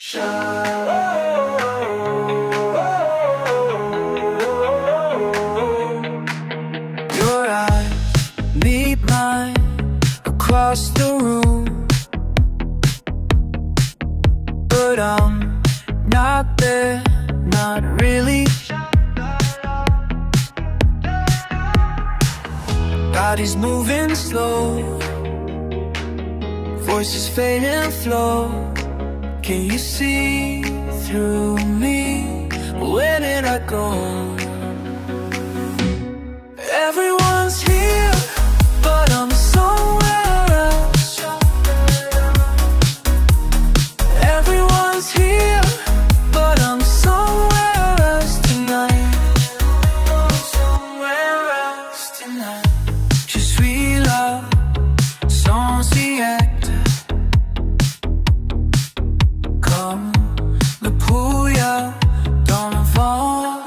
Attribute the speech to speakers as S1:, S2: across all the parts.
S1: Your eyes meet mine across the room, but I'm not there, not really. Body's moving slow, voices fade and flow. Can you see through me? Where did I go? Everyone's here, but I'm somewhere else. Everyone's here, but I'm somewhere else tonight. Somewhere else tonight. Je suis là, sans y être. Comme le brouillard dans le vent.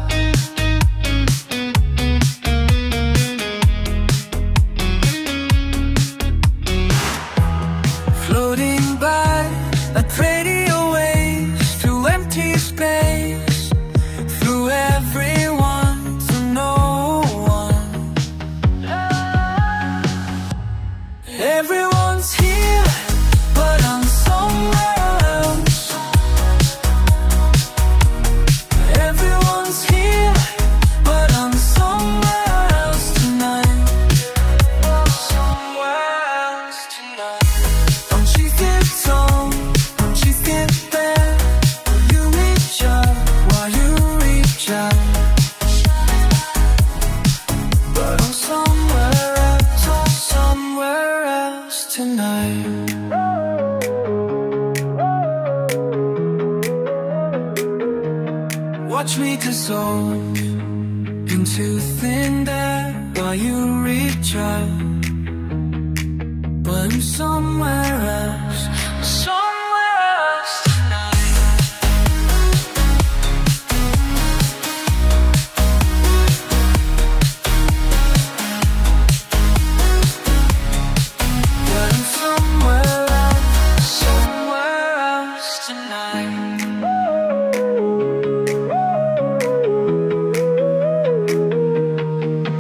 S1: Floating by like radio waves through empty space, through everyone to no one. Everyone's here, but I'm somewhere else. Everyone's here, but I'm somewhere else tonight. Somewhere else tonight. Don't you get home? Don't you get there? Will you reach out? While you reach out? But I'm somewhere else, I'm somewhere else tonight. Watch me dissolve into thin air while you reach out. But I'm somewhere else.